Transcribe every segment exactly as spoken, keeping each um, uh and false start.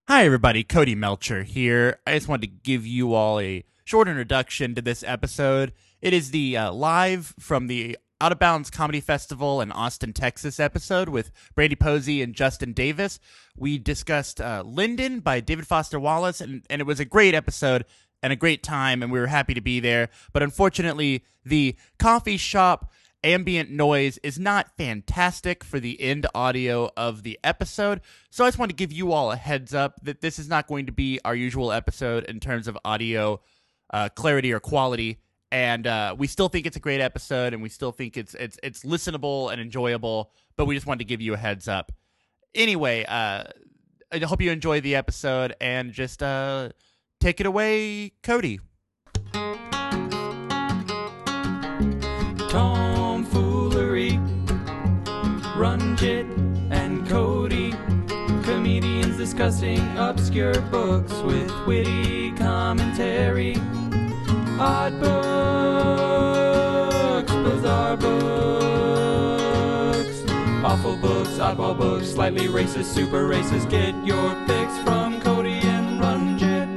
Hi, everybody. Cody Melcher here. I just wanted to give you all a short introduction to this episode. It is the uh, live from the Out of Bounds Comedy Festival in Austin, Texas episode with Brandy Posey and Justin Davis. We discussed uh, Linden by David Foster Wallace, and, and it was a great episode and a great time, and we were happy to be there. But unfortunately, the coffee shop ambient noise is not fantastic for the end audio of the episode, so I just want to give you all a heads up that this is not going to be our usual episode in terms of audio uh, clarity or quality, and uh, we still think it's a great episode, and we still think it's it's it's listenable and enjoyable, but we just wanted to give you a heads up. Anyway, uh, I hope you enjoy the episode, and just uh, take it away, Cody. Tomfoolery, Runjit and Cody, comedians discussing obscure books with witty commentary. Odd books, bizarre books, awful books, oddball books, slightly racist, super racist. Get your fix from Cody and Runjit.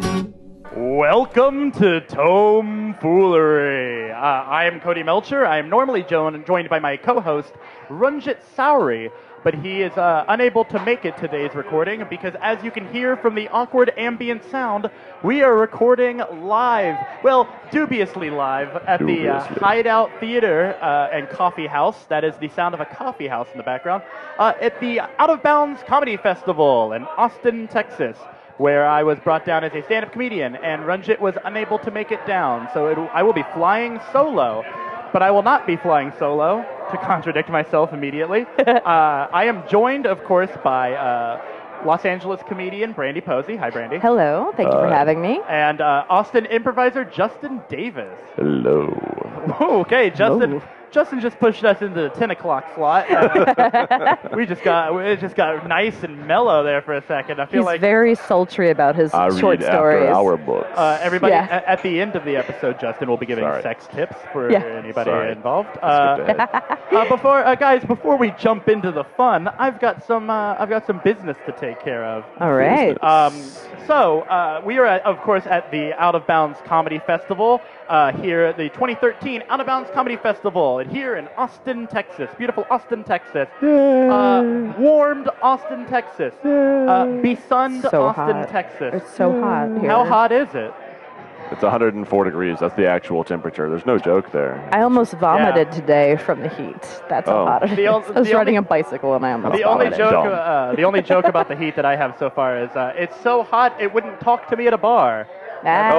Welcome to Tomfoolery. Uh, I am Cody Melcher. I am normally jo- joined by my co-host, Runjit Sowery, but he is uh, unable to make it today's recording because, as you can hear from the awkward ambient sound, we are recording live, well, dubiously live, at dubiously. the uh, Hideout Theater uh, and Coffee House. That is the sound of a coffee house in the background, uh, at the Out of Bounds Comedy Festival in Austin, Texas, where I was brought down as a stand-up comedian, and Runjit was unable to make it down. So it, I will be flying solo, but I will not be flying solo, to contradict myself immediately. uh, I am joined, of course, by uh, Los Angeles comedian Brandy Posey. Hi, Brandy. Hello. Thank you for uh, having me. And uh, Austin improviser Justin Davis. Hello. Okay, Justin. Hello. Justin just pushed us into the ten o'clock slot. Uh, we just got it just got nice and mellow there for a second. I feel He's like very sultry about his I short read stories. after our books. Uh, everybody, Yeah. at, at the end of the episode, Justin will be giving Sorry. sex tips for Yeah. anybody Sorry. involved. Skip Uh, ahead. uh, before, uh, guys, before we jump into the fun, I've got some, uh, I've got some business to take care of. All right. Um, so uh, we are, at, of course, at the Out of Bounds Comedy Festival uh, here at the twenty thirteen Out of Bounds Comedy Festival, and here in Austin, Texas, beautiful Austin, Texas, uh, warmed Austin, Texas, uh, besunned So Austin, hot. Texas. It's so hot here. How hot is it? It's one hundred four degrees. That's the actual temperature. There's no joke there. I almost vomited Yeah. today from the heat. That's how Oh. hot it is. The ol- I was the riding only- a bicycle and I almost The only vomited. joke, Dumb. uh, the only joke about the heat that I have so far is uh, it's so hot it wouldn't talk to me at a bar. Ah.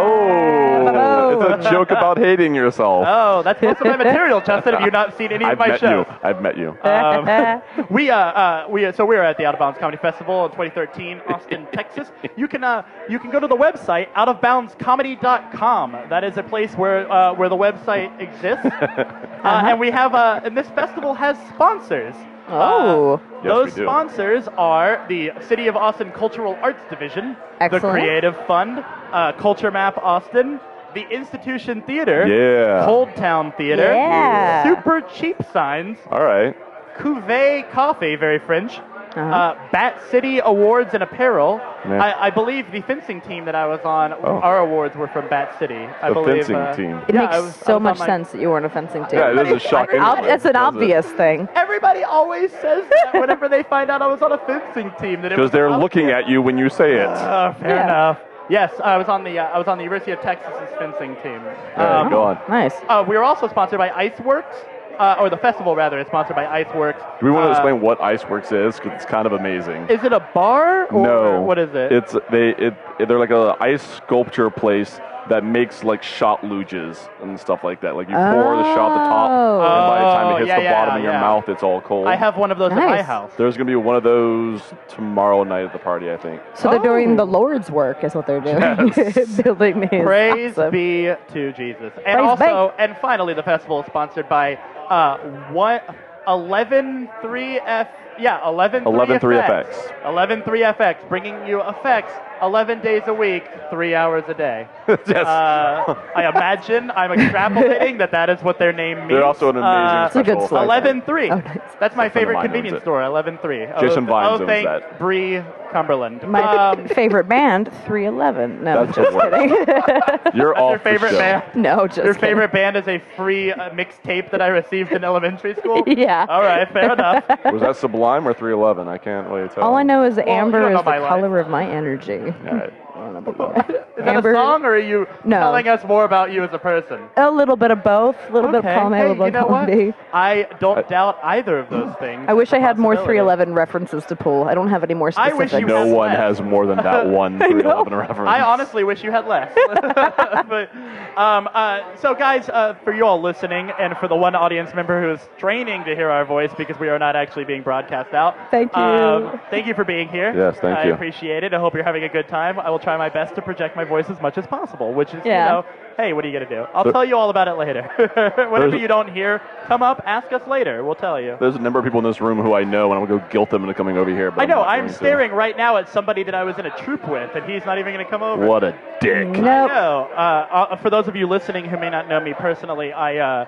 Oh, it's a joke about hating yourself. Oh, that's most of my material, Justin. Have you not seen any I've of my met shows? you. I've met you. Um, we uh, uh we so we're at the Out of Bounds Comedy Festival in twenty thirteen, Austin, Texas. You can uh you can go to the website out of bounds comedy dot com. That is a place where uh, where the website exists. uh, and we have uh and this festival has sponsors. Oh. Uh, Yes, those we do. sponsors are the City of Austin Cultural Arts Division, the Excellent. Creative Fund, uh, Culture Map Austin, the Institution Theater, Yeah. Cold Town Theater, Yeah. Super Cheap Signs, All right. Cuvée Coffee, very French, Uh-huh. uh, Bat City Awards and Apparel. Yeah. I, I believe the fencing team that I was on, Oh. our awards were from Bat City. I The believe, fencing uh, team. It yeah, makes I was- I so was on much my- sense that you weren't a fencing team. Yeah, it is a shock. Ob- anyway, it's an does it? obvious thing. Everybody always says that whenever they find out I was on a fencing team. That it Because was they're obvious. looking at you when you say it. Uh, fair Yeah. enough. Yes, I was on the uh, I was on the University of Texas's fencing team. All right, Um, go on. Nice. uh, we were also sponsored by Iceworks, uh, or the festival rather is sponsored by Iceworks. Do we want to Uh, explain what Iceworks is? Because it's kind of amazing. Is it a bar or No. what is it? It's they it, it they're like a ice sculpture place that makes like shot luges and stuff like that. Like you pour the shot at the top, Oh. and by the time it hits yeah, the yeah, bottom of your yeah. mouth, it's all cold. I have one of those at my Nice. house. There's gonna be one of those tomorrow night at the party, I think. So they're Oh. doing the Lord's work, is what they're doing. Yes. Building these. Praise Awesome. be to Jesus. And Praise also, and finally, the festival is sponsored by uh, what eleven three F. Yeah, eleven eleven three F X. eleven three F X, bringing you effects eleven days a week, three hours a day. yes. Uh, I imagine I'm extrapolating that that is what their name means. They're also an amazing Uh, It's a good special slogan. effect. eleven three. Oh, nice. That's my friend of favorite mine owns convenience it. store, eleven three. Jason oh, Vines oh, owns thank that. Bree Cumberland. My Um, favorite band, three eleven. No, That's just the worst. kidding. You're That's off your favorite the show. band? no, just Your kidding. favorite band is a free uh, mixtape that I received in elementary school? Yeah. All right, fair enough. Was that Sublime or three eleven? I can't really tell. All I know is you amber don't know is the my life. color of my energy. All right. I don't know about you. Is that Amber- a song, or are you No. telling us more about you as a person? A little bit of both. A little bit of Okay. column A, a Hey, little you bit of know what? column B. I don't I- doubt either of those things. I wish It's a I had more possibility. three eleven references to pull. I don't have any more I specifics. wish you No had one less. has more than that one three eleven reference. I honestly wish you had less. but, um, uh, so, guys, uh, for you all listening, and for the one audience member who is straining to hear our voice because we are not actually being broadcast out, Thank you. Um, thank you for being here. Yes, thank I you. appreciate it. I hope you're having a good time. I will try my best to project my voice as much as possible, which is, Yeah. you know, hey, what are you going to do? I'll There- tell you all about it later. Whatever There's- you don't hear, come up, ask us later. We'll tell you. There's a number of people in this room who I know, and I'm going to go guilt them into coming over here. But I know. not I'm going to. staring right now at somebody that I was in a troop with, and he's not even going to come over. What a dick. Nope. No. Uh, uh, for those of you listening who may not know me personally, I, uh,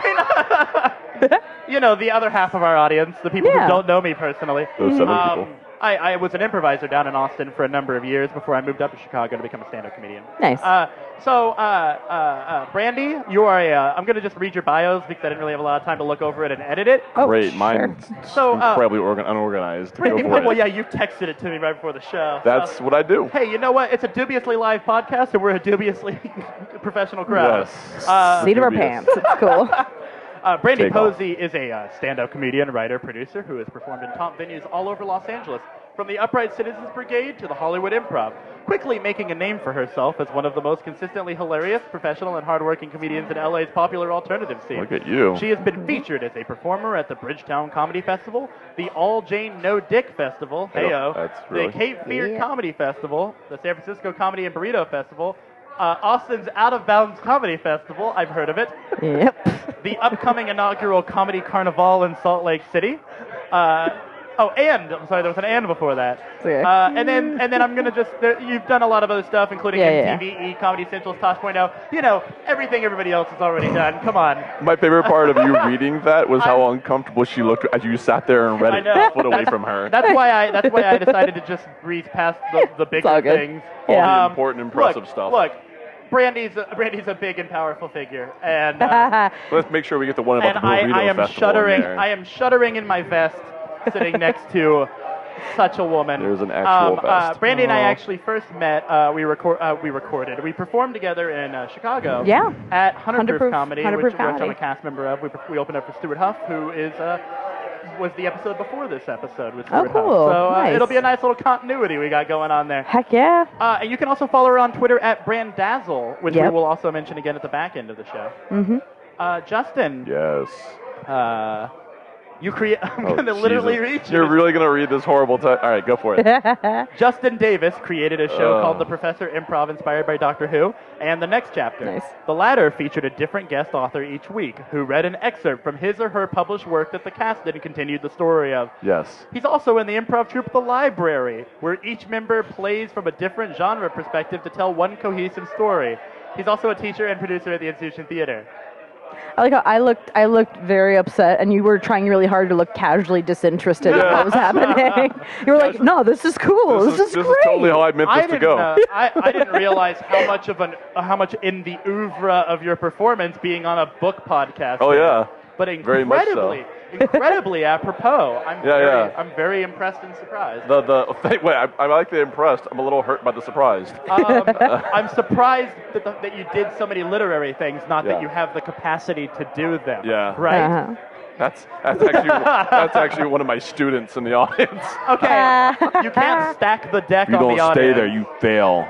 you know, the other half of our audience, the people Yeah. who don't know me personally. Those seven Um, people. I, I was an improviser down in Austin for a number of years before I moved up to Chicago to become a stand-up comedian. Nice. Uh, so, uh, uh, uh, Brandy, you are a. Uh, I'm going to just read your bios because I didn't really have a lot of time to look over it and edit it. Oh, Great. sure. Mine's So, uh, incredibly organ- unorganized. Go Brandy, for well, it. yeah, you texted it to me right before the show. That's So- what I do. Hey, you know what? It's a dubiously live podcast, and we're a dubiously professional crowd. Yes. Uh, Seat of our Dubious. pants. It's cool. Uh, Brandy Take off. Posey is a uh, stand-up comedian, writer, producer who has performed in top venues all over Los Angeles, from the Upright Citizens Brigade to the Hollywood Improv, quickly making a name for herself as one of the most consistently hilarious, professional, and hardworking comedians in L A's popular alternative scene. Look at you. She has been featured as a performer at the Bridgetown Comedy Festival, the All Jane No Dick Festival, I don't- heyo, that's really- the Cape Fear Yeah. Comedy Festival, the San Francisco Comedy and Burrito Festival, uh, Austin's Out of Bounds Comedy Festival, I've heard of it, Yep. the upcoming inaugural Comedy Carnival in Salt Lake City. Uh, oh, and I'm sorry, there was an and before that. okay. Uh, and then and then I'm gonna just there, you've done a lot of other stuff, including Yeah, M T V, E, Comedy Central's Tosh point oh. You know everything everybody else has already done. Come on. My favorite part of you reading that was how uncomfortable she looked as you sat there and read I it know. a foot away from her. That's why I that's why I decided to just breeze past the, the bigger all good. things. All the Um, important, impressive look, stuff. Look, Brandy's a, Brandy's a big and powerful figure, and. Uh, Let's make sure we get the one about and the I, burrito I am festival in shuddering. there. I am shuddering in my vest, sitting next to such a woman. There's an actual um, Uh, vest. Brandy and I Aw. actually first met. Uh, we record. Uh, we recorded. We performed together in uh, Chicago. Yeah. At Hundred Hundred Proof Proof- Comedy, Hundred which, Proof which I'm Comedy. a cast member of. We, we opened up for Stuart Huff, who is. Uh, was the episode before this episode with Oh, Stuart Huff. cool. So uh, Nice. it'll be a nice little continuity we got going on there. Heck yeah. Uh, and you can also follow her on Twitter at Brandazzle, which we Yep. will also mention again at the back end of the show. Mm-hmm. Uh, Justin, Yes. uh, you create. I'm Oh, going to literally Jesus. read you. You're really going to read this horrible text? All right, go for it. Justin Davis created a show Oh. called The Professor Improv, inspired by Doctor Who, and the next chapter. Nice. The latter featured a different guest author each week, who read an excerpt from his or her published work that the cast then continued the story of. Yes. He's also in the improv troupe The Library, where each member plays from a different genre perspective to tell one cohesive story. He's also a teacher and producer at the Institution Theater. I like how I looked. I looked very upset, and you were trying really hard to look casually disinterested in Yeah. what was happening. You were like, "No, this is cool. This, This, is, this great." is totally how I meant I this to didn't, go. uh, I, I didn't realize how much of an uh, how much in the oeuvre of your performance being on a book podcast. Oh, yeah. but Very much so. incredibly, incredibly apropos. I'm Yeah, very, yeah. I'm very impressed and surprised. The, the, wait, I, I like the impressed. I'm a little hurt by the surprised. Um, I'm surprised that, the, that you did so many literary things, not Yeah. that you have the capacity to do them. Yeah. Right. Uh-huh. That's, that's, actually, that's actually one of my students in the audience. Okay. You can't stack the deck You on don't the stay audience. there, you fail.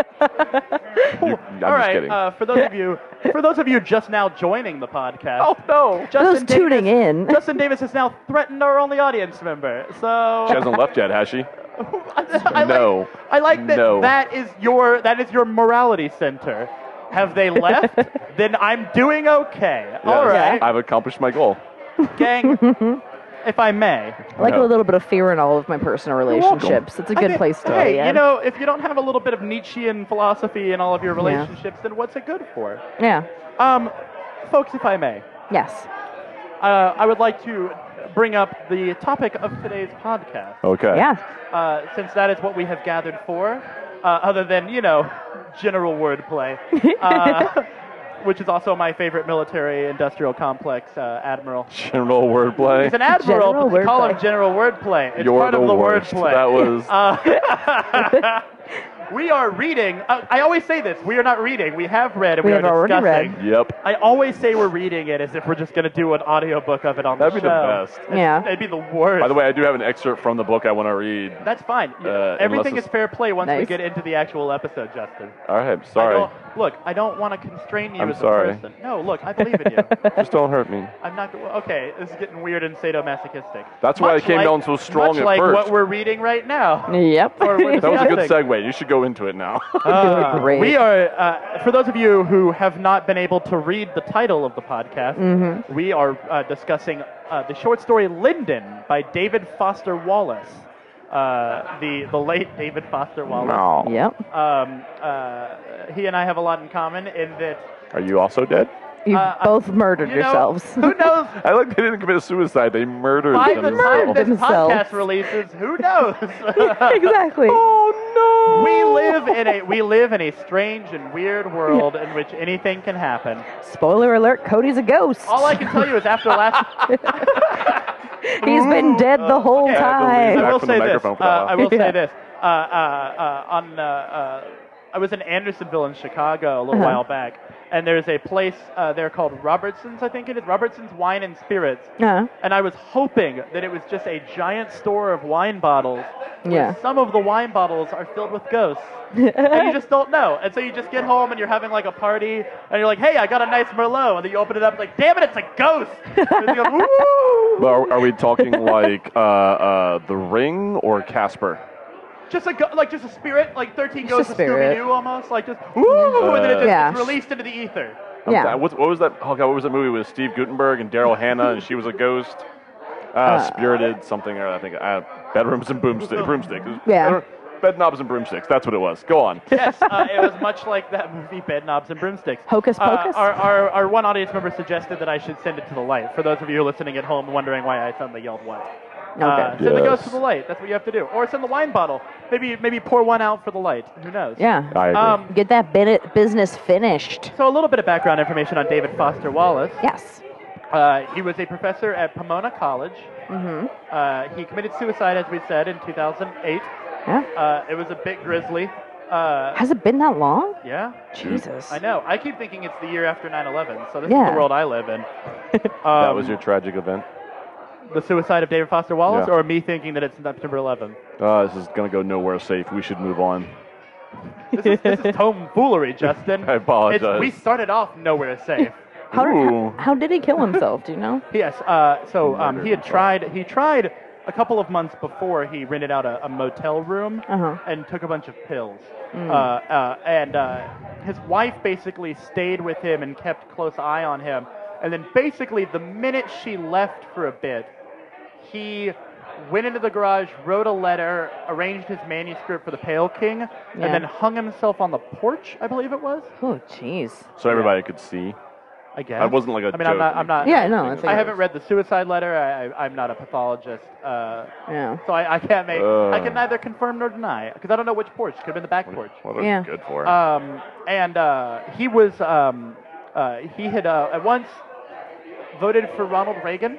You- I'm All just right. kidding. Uh, for those of you, for those of you just now joining the podcast. oh, no. Justin Those tuning Davis, in. Justin Davis has now threatened our only audience member. So She hasn't left yet, has she? I No. Like, I like that. No. That is your that is your morality center. Have they left? Then I'm doing okay. All Yes, right, I've accomplished my goal. gang. if I may. I like No. a little bit of fear in all of my personal relationships. It's a I good think- place to Hey, be in. you know, if you don't have a little bit of Nietzschean philosophy in all of your relationships, then what's it good for? Yeah. Um, folks, if I may, Yes. uh, I would like to bring up the topic of today's podcast. Okay. Yeah. Uh, since that is what we have gathered for, uh, other than, you know, general wordplay, uh, which is also my favorite military industrial complex, uh, Admiral. General wordplay. He's an admiral, General but they call him wordplay. general wordplay. It's You're part the of the worst. wordplay. That was. Uh, we are reading. Uh, I always say this. We are not reading. We have read and we, We are have already discussing. read. Yep. I always say we're reading it as if we're just going to do an audiobook of it on That'd the be show. the best. Yeah. It'd be the worst. By the way, I do have an excerpt from the book I want to read. That's fine. Uh, Everything unless is it's- fair play once we Nice. get into the actual episode, Justin. All right. I Sorry. don't, look, I don't want to constrain you I'm as sorry. a person. No, look, I believe in you. Just don't hurt me. I'm not. Okay, this is getting weird and sadomasochistic. That's why Much it came like- down so strong much at like first. what we're reading right now. Yep. Or we're That was a good discussing. segue. You should go into it now. Uh, Great. we are, uh, for those of you who have not been able to read the title of the podcast, Mm-hmm. we are uh, discussing uh, the short story Linden by David Foster Wallace. Uh, the, the late David Foster Wallace. no. Yep. Um, uh, he and I have a lot in common in that, Are you also dead? You Uh, both murdered you know, yourselves. who knows? I like they didn't commit suicide. They murdered By the time themselves. this Themselves. podcast releases, who knows? Exactly. Oh We live in a we live in a strange and weird world in which anything can happen. Spoiler alert, Cody's a ghost. All I can tell you is after last, He's been dead the whole okay. time. I Back will from the say this. microphone for Uh, that I one. will Yeah. say this. Uh, uh, uh, on uh, uh, I was in Andersonville in Chicago a little Uh-huh. while back, and there's a place uh, there called Robertson's, I think it is Robertson's Wine and Spirits. Uh, And I was hoping that it was just a giant store of wine bottles. where Yeah. Some of the wine bottles are filled with ghosts. and you just don't know. And so you just get home and you're having like a party, and you're like, hey, I got a nice Merlot. And then you open it up, it's like, damn it, it's a ghost. and you go, woo! But are, are we talking like uh, uh, The Ring or Casper? Just a go- like just a spirit, like thirteen Just a Ghosts of spirit. Scooby-Doo almost, like just woo, and then it just Yeah. gets released into the ether. I'm Yeah. down. What, what was that? Oh God, what was that movie with Steve Gutenberg and Daryl Hannah, and she was a ghost? Uh, Spirited something, or I think uh, bedrooms and broomsticks. broomsticks. Yeah. Bed knobs and broomsticks. That's what it was. Go on. Yes, uh, it was much like that movie, Bed Knobs and Broomsticks. Hocus Uh, Pocus? our, our, our one audience member suggested that I should send it to the light. For those of you listening at home wondering why I suddenly yelled what. Uh, Okay. send the Yes. ghost to the light. That's what you have to do. Or send the wine bottle. Maybe maybe pour one out for the light. Who knows? Yeah. I agree. Um, Get that bit- business finished. so a little bit of background information on David Foster Wallace. Yes. Uh, he was a professor at Pomona College. Mm-hmm. Uh, he committed suicide, as we said, in two thousand eight. Yeah. Uh, it was a bit grisly. Uh, Has it been that long? yeah, Jesus. I know. I keep thinking it's the year after nine eleven, so this is Yeah. the world I live in. that Um, was your tragic event. the suicide of David Foster Wallace, Yeah. or me thinking that it's September eleventh? Uh, this is gonna go nowhere safe. We should move on. This is, this is tomfoolery, Justin. I apologize. It's, we started off nowhere safe. How, Ooh. how did he kill himself? Do you know? Yes. Uh, so um, he had tried. He tried a couple of months before. He rented out a, a motel room Uh-huh. and took a bunch of pills. Uh, uh, and uh, his wife basically stayed with him and kept close eye on him. And then basically, the minute she left for a bit, he went into the garage, wrote a letter, arranged his manuscript for the Pale King, Yeah. and then hung himself on the porch. I believe it was. Oh, jeez. So everybody could see. I guess. That wasn't like a I mean, I'm joke. not. I'm not. Yeah, no, I think I it haven't was. read the suicide letter. I, I, I'm not a pathologist, uh, Yeah. so I, I can't make. I Uh. can neither confirm nor deny because I don't know which porch. Could have been the back porch. What are Yeah. you good for? Um, and uh, he was. Um, uh, he had uh, at once voted for Ronald Reagan.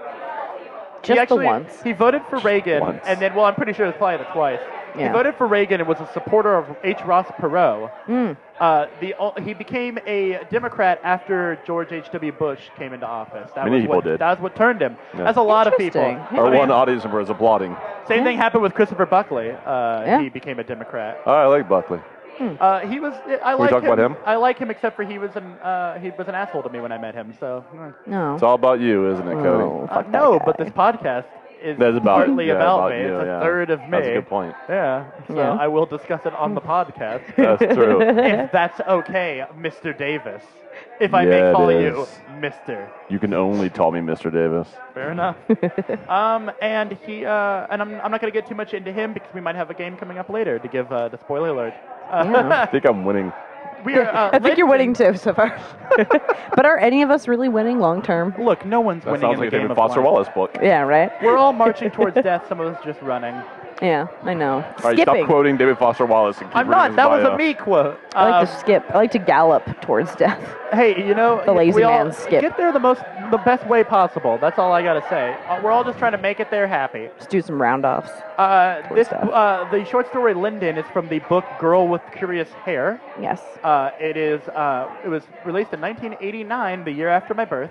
Just he actually, the once. He voted for Reagan, Once. and then, well, I'm pretty sure it's probably the twice. He Yeah. voted for Reagan and was a supporter of H. Ross Perot. Mm. Uh, the o- he became a Democrat after George H W. Bush came into office. That Many was people what, did. That was what turned him. Yeah. That's a lot of people. Interesting. Our I mean, one audience member is applauding. Same Yeah. thing happened with Christopher Buckley. Uh, Yeah. He became a Democrat. Oh, I like Buckley. Uh, he was. I we like talk him. about him? I like him, except for he was an uh, he was an asshole to me when I met him. So uh, No. It's all about you, isn't it, Cody? Oh, uh, fuck that no, guy. but this podcast is That's about- partly yeah, about, about me. you, It's a yeah. third of me. That's a good point. Yeah. So Yeah. I will discuss it on the podcast. That's true. If that's okay, Mister Davis. If I Yeah, may it call you is. Mister You can only call me Mister Davis. Fair enough. um, and he, uh, and I'm, I'm not going to get too much into him because we might have a game coming up later to give uh, the spoiler alert. Uh, I think I'm winning. we are. Uh, I think you're winning Linton- too so far. But are any of us really winning long term? Look, no one's That winning sounds in like the a game David of Foster life. Wallace book. Yeah, right. We're all marching towards death. Some of us just running. Yeah, I know. All right, Skipping. stop quoting David Foster Wallace and keep I'm reading not. his That was bio. a me quote. I like Um, to skip. I like to gallop towards death. Hey, you know, The lazy we all man skip. get there the most, the best way possible. That's all I gotta say. Uh, we're all just trying to make it there happy. Just do some round offs. Uh, this, death. uh, the short story Linden is from the book Girl with Curious Hair. Yes. Uh, it is. Uh, it was released in nineteen eighty-nine, the year after my birth.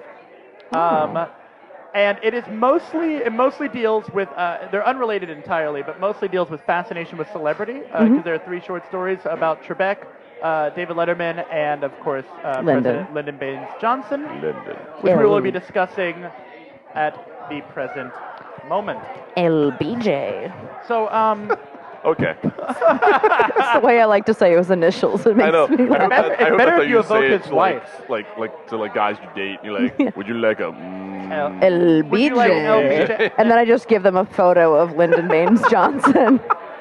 Um, and it is mostly it mostly deals with. Uh, they're unrelated entirely, but mostly deals with fascination with celebrity. Because there are three short stories about Trebek, uh, David Letterman, and of course uh, Lyndon. President Lyndon Baines Johnson, Linden. which we will L. be discussing at the present moment. L B J. So, um, Okay. That's the way I like to say his initials. It makes I know. me I hope, laugh. that, It's I hope better that's how if you you say evoke it his to like, wife. like, like to like guys you date. You're like, would you like a? Mm, L- Would you like L B L B J. J? And then I just give them a photo of Lyndon Baines Johnson.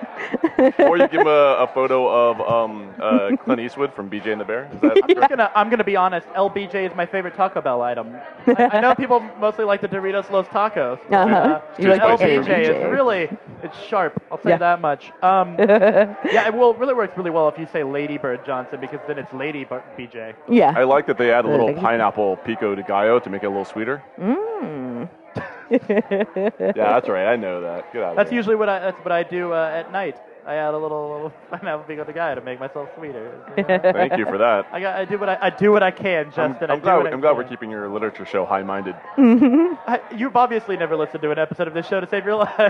or you give him a, a photo of um, uh, Clint Eastwood from B J and the Bear. Is that I'm just gonna I'm gonna be honest. L B J is my favorite Taco Bell item. I, I know people mostly like the Doritos Los Tacos. but, Uh-huh. Uh, You like L the B J L B J. is really it's sharp. I'll say Yeah. that much. Um, yeah, it will really works really well if you say Lady Bird Johnson because then it's Lady Bar- B J. Yeah. I like that they add a little Really? pineapple pico de gallo to make it a little sweeter. Mm. Yeah, that's right. I know that. Get out of That's here. usually what I that's what I do uh, at night. I add a little, little pineapple pico de gallo to make myself sweeter. Thank you for that. I got I do what I, I do what I can, I'm, Justin. I'm I do glad, what I I'm glad can. we're keeping your literature show high-minded. I, you've obviously never listened to an episode of this show to save your life.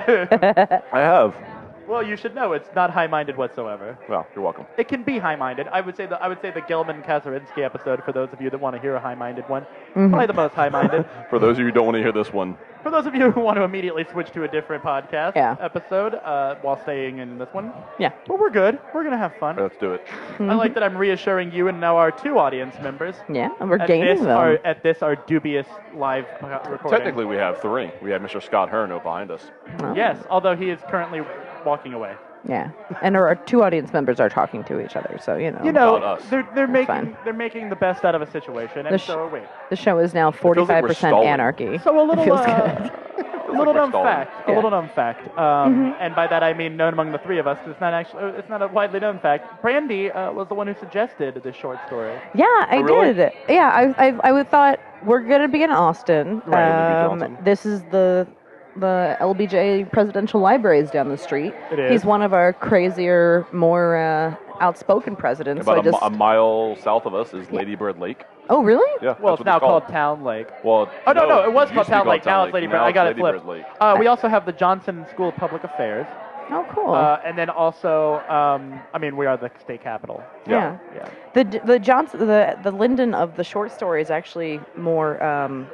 I have. Well, you should know it's not high-minded whatsoever. Well, you're welcome. It can be high-minded. I would say the I would say the Gelman Kazarinsky episode for those of you that want to hear a high-minded one. Probably the most high-minded. For those of you who don't want to hear this one, For those of you who want to immediately switch to a different podcast Yeah. episode uh, while staying in this one. Yeah. But we're good. We're gonna have fun. let's do it. I like that I'm reassuring you and now our two audience members. Yeah. We're At gaining this, them. our, at this, our dubious live uh, recording. Technically, we have three. We have Mister Scott Herno behind us. Oh. Yes, although he is currently walking away. Yeah. And our two audience members are talking to each other, so you know. You know, About us. they're they're making fine. they're making the best out of a situation, and The sh- so are we. The show is now feels like forty-five we're percent stalling. anarchy. So a little, It feels uh, good. a little we're known stalling. fact, a Yeah. little known fact, um, and by that I mean known among the three of us, because it's not actually, it's not a widely known fact. Brandy uh, was the one who suggested this short story. Yeah, I Oh, really? did. Yeah, I, I, I would thought we're gonna be in Austin. Right, Lyndon B. Um, Johnson. this is the the L B J Presidential Library is down the street. It is. He's one of our crazier, more uh, outspoken presidents. About so I a, mi- just, a mile south of us is Lady Bird Lake. oh, really? Yeah. Well, that's it's now what called Town Lake. Well, Oh no, no, it was used called to be Town Lake. Now it's Lady Bird. Now I got it it's flipped. Lady Bird Lake. Uh, we also have the Johnson School of Public Affairs, Oh, cool. uh, and then also, um, I mean, we are the state capital. yeah. Yeah. The the Johnson the the Lyndon of the short story is actually more. Um,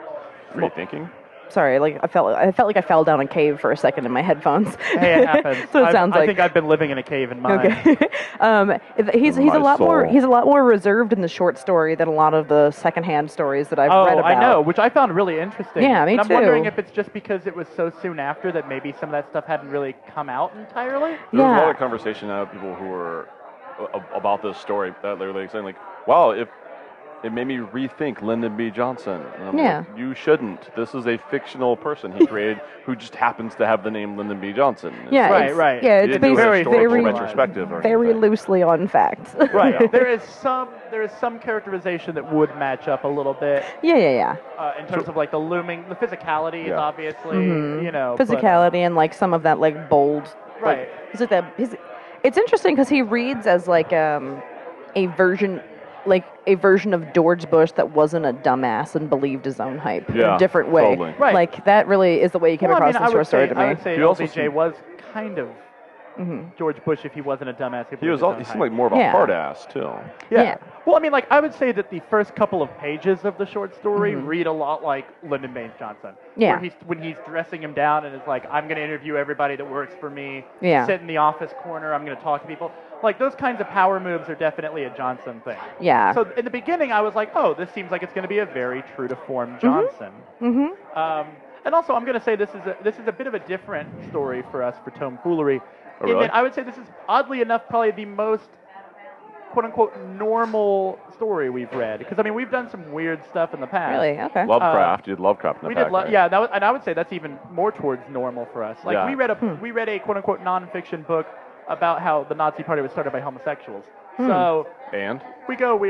Free thinking. sorry, like I felt I felt like I fell down a cave for a second in my headphones. Hey, it happens. so it I've- sounds I like. think I've been living in a cave in mine. Okay. um, he's In he's a my lot more soul. he's a lot more reserved in the short story than a lot of the secondhand stories that I've Oh, read about. I know, which I found really interesting. Yeah, me and I'm too. wondering if it's just because it was so soon after that maybe some of that stuff hadn't really come out entirely. There was a lot Yeah. of conversation now with people who were a- about this story that they were like saying like, "Wow, if it made me rethink Lyndon B. Johnson." And I'm Yeah. like, you shouldn't. This is a fictional person he created who just happens to have the name Lyndon B. Johnson. It's Yeah, Right, it's, right. Yeah, He it's didn't do a basically historical very retrospective or very anything. loosely on facts. Right. there is some there is some characterization that would match up a little bit yeah, yeah, yeah. uh, in terms of like the looming, the physicality is Yeah. obviously Mhm. you know but, uh, Physicality and like some of that like bold. Right. Like, is it that? Is it, it's interesting because he reads as like um, a version. Like a version of George Bush that wasn't a dumbass and believed his own hype in Yeah, a different way. totally. Right. Like that really is the way he came well, I across mean, in I the short would story say, to I me. would say He also L B J seemed- was kind of George Bush if he wasn't a dumbass. He was. all, All, he seemed like more of a Yeah. hard ass too. Yeah. Yeah. Well, I mean, like, I would say that the first couple of pages of the short story read a lot like Lyndon Baines Johnson. Yeah. Where he's, when he's dressing him down and is like, I'm going to interview everybody that works for me. Yeah. Sit in the office corner. I'm going to talk to people. Like, those kinds of power moves are definitely a Johnson thing. Yeah. So in the beginning, I was like, oh, this seems like it's going to be a very true to form Johnson. Mm-hmm. Um, and also, I'm going to say this is a, this is a bit of a different story for us for Tomfoolery. Oh, in really? that I would say this is, oddly enough, probably the most quote-unquote normal story we've read. Because, I mean, we've done some weird stuff in the past. Really? Okay. Lovecraft. you did Lovecraft in the We pack, did, lo- right? yeah, that was, and I would say that's even more towards normal for us. Like, Yeah. we read a we read a quote-unquote nonfiction book about how the Nazi Party was started by homosexuals. So And we go, we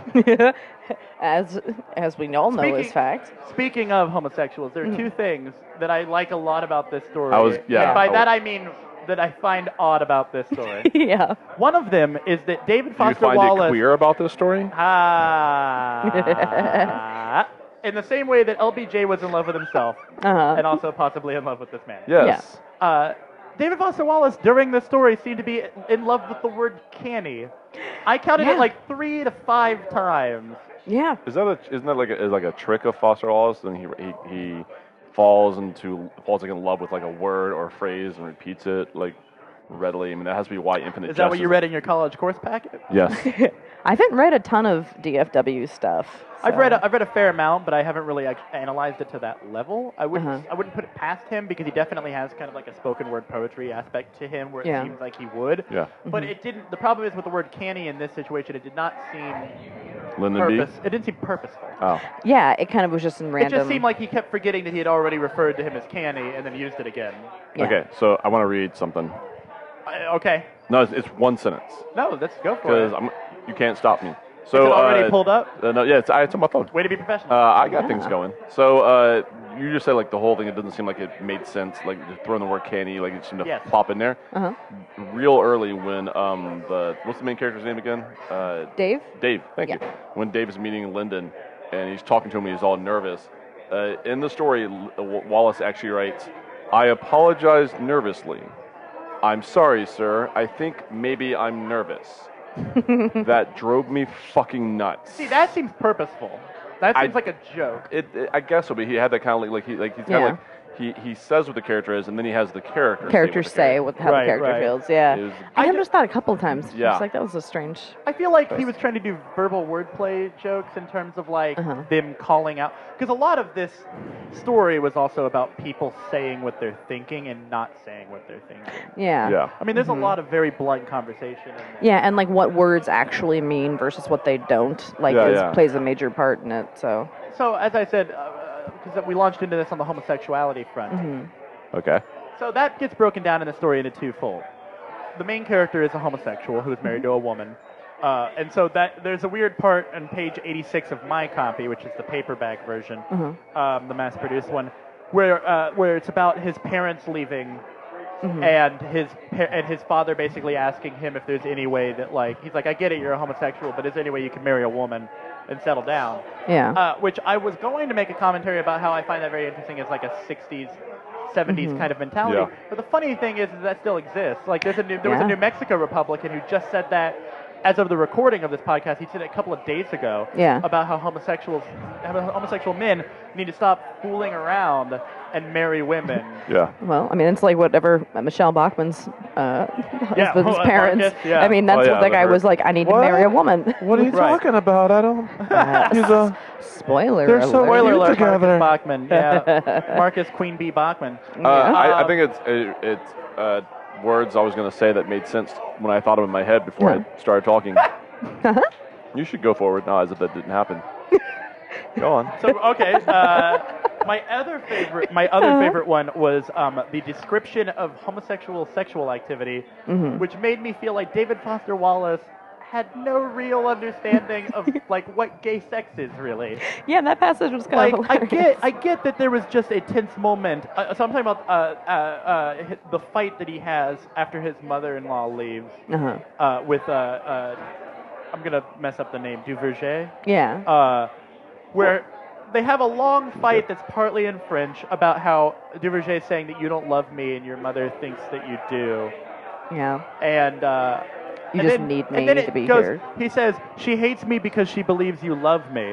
as as we all know is Speaking- fact. Speaking of homosexuals, there are two things that I like a lot about this story. I was- yeah, And by I that was- I mean that I find odd about this story. Yeah. One of them is that David do you Foster find Wallace. it queer about this story? Ah, in the same way that L B J was in love with himself, Uh-huh. and also possibly in love with this man. Yes. Uh, David Foster Wallace, during this story, seemed to be in love with the word canny. I counted Yeah. it like three to five times. Yeah. Is that a, isn't that like a, is like a trick of Foster Wallace? Then he he he falls into falls like in love with like a word or a phrase and repeats it like readily. I mean, that has to be why Infinite Is that what Jest you read in your college course packet? Yes. I haven't read a ton of D F W stuff. I've so- read a, I've read a fair amount, but I haven't really like, analyzed it to that level. I wouldn't Uh-huh. I wouldn't put it past him because he definitely has kind of like a spoken word poetry aspect to him where it Yeah. seems like he would. Yeah. But it didn't. The problem is with the word canny in this situation, it did not seem Lyndon B. purpose. It didn't seem purposeful. Oh. Yeah, it kind of was just in It random. just seemed like he kept forgetting that he had already referred to him as canny and then used it again. Yeah. Okay, so I want to read something. Uh, okay. No, it's, it's one sentence No, let's go for because it. I'm you can't stop me. So Is it already uh, pulled up? Uh, no, yeah, it's, I, it's on my phone. Way to be professional. Uh, I got Yeah. things going. So uh, you just said like the whole thing. It doesn't seem like it made sense. Like just throwing the word candy, like it seemed to Yes. pop in there. Uh-huh. Real early when um the what's the main character's name again? Uh, Dave? Dave. Thank you. Yeah. When Dave is meeting Lyndon and he's talking to him, he's all nervous. Uh, in the story, L- uh, Wallace actually writes, "I apologize nervously. I'm sorry, sir. I think maybe I'm nervous." That drove me fucking nuts. See, that seems purposeful. That I- seems like a joke. It, it, I guess so, but he had that kind of like, like he like he's kind of Yeah. like he, he says what the character is, and then he has the character Characters say what what how Right, the character right. feels. Yeah. It was- I, I ju- noticed that a couple of times. Yeah. It's like that was a strange. I feel like he was trying to do verbal wordplay jokes in terms of like Uh-huh. them calling out, because a lot of this story was also about people saying what they're thinking and not saying what they're thinking. Yeah. yeah. I mean, there's a lot of very blunt conversation. In there. Yeah, and like what words actually mean versus what they don't, like Yeah, is, yeah. plays a major part in it. So So as I said, because we launched into this on the homosexuality front. Mm-hmm. Okay. So that gets broken down in the story into twofold. The main character is a homosexual who is married to a woman. Uh, and so that there's a weird part on page eighty-six of my copy, which is the paperback version, um, the mass-produced one, where uh, where it's about his parents leaving, and his pa- and his father basically asking him if there's any way that like he's like, I get it, you're a homosexual, but is there any way you can marry a woman and settle down? yeah. Uh, which I was going to make a commentary about how I find that very interesting as like a sixties, seventies kind of mentality. Yeah. But the funny thing is, is that still exists. Like there's a new, there was Yeah. a New Mexico Republican who just said that as of the recording of this podcast, he said it a couple of days ago Yeah. about how homosexuals, how homosexual men need to stop fooling around and marry women. Yeah. Well, I mean, it's like whatever Michelle Bachman's uh, Yeah, husband's well, parents. Marcus, yeah. I mean, that's Oh, yeah, what that the guy her- was like. I need What? to marry a woman. What are you Right. talking about? I don't. He's a. Spoiler They're alert. so Spoiler cute alert, together. Marcus Bachman. Yeah, Marcus Queen Bee Bachman. Uh, I, I Um, think it's it, it's uh, words I was going to say that made sense when I thought them in my head before Yeah. I started talking. You should go forward now, as if that didn't happen. Go on. So okay, uh, my other favorite, my other favorite one was um, the description of homosexual sexual activity, which made me feel like David Foster Wallace had no real understanding of like what gay sex is really. Yeah, that passage was kind Like of I hilarious. get, I get that there was just a tense moment. Uh, so I'm talking about uh, uh, uh, hi- the fight that he has after his mother-in-law leaves Uh-huh. uh, with. Uh, uh, I'm gonna mess up the name. Duverger. Yeah. Uh, where they have a long fight that's partly in French about how Duverger is saying that you don't love me and your mother thinks that you do. Yeah. And uh, You and just then, need and me then to it be goes, here. He says she hates me because she believes you love me.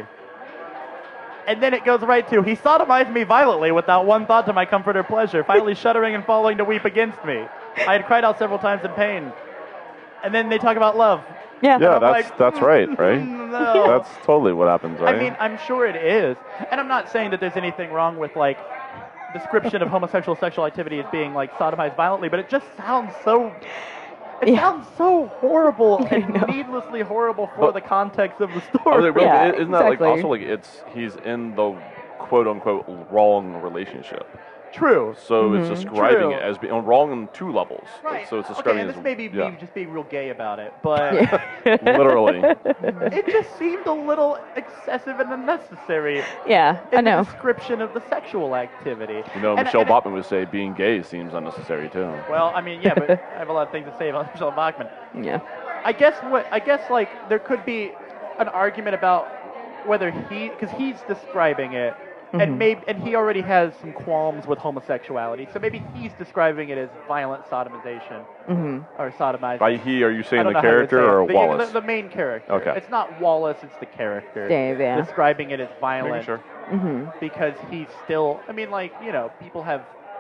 And then it goes right to, he sodomized me violently without one thought to my comfort or pleasure, finally shuddering and falling to weep against me. I had cried out several times in pain. And then they talk about love. Yeah. Yeah, I'm that's like, that's right, right? No. That's totally what happens, right? I mean, I'm sure it is. And I'm not saying that there's anything wrong with, like, description of homosexual sexual activity as being, like, sodomized violently, but it just sounds so... It Yeah. sounds so horrible I and know. needlessly horrible for But- the context of the I was story. like, really, Yeah, isn't that like exactly. also like it's he's in the quote unquote wrong relationship, True. so it's Mhm. describing True. it as being wrong on two levels. Right. So it's okay, describing and it this as may be yeah, me just being real gay about it, but Yeah. literally. it just seemed a little excessive and unnecessary Yeah, I in the know. description of the sexual activity. You know, And- Michelle and- Bachman would say being gay seems unnecessary too. Well, I mean, yeah, but I have a lot of things to say about Michelle Bachman. Yeah. I guess what I guess like there could be an argument about whether he, because he's describing it, Mhm. and maybe and he already has some qualms with homosexuality, so maybe he's describing it as violent sodomization hmm or sodomizing. By he, are you I saying don't the know how you would character say it. or the, Wallace? The, the main character. Okay. It's not Wallace, it's the character. Dave, yeah. Describing it as Making violent sure. hmm because he's still. I mean, like you know, people have.